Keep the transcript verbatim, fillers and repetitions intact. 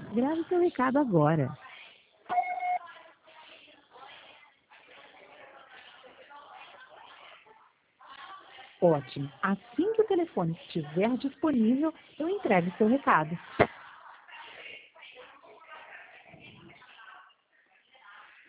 Grave seu recado agora. Ótimo. Assim que o telefone estiver disponível, eu entrego seu recado.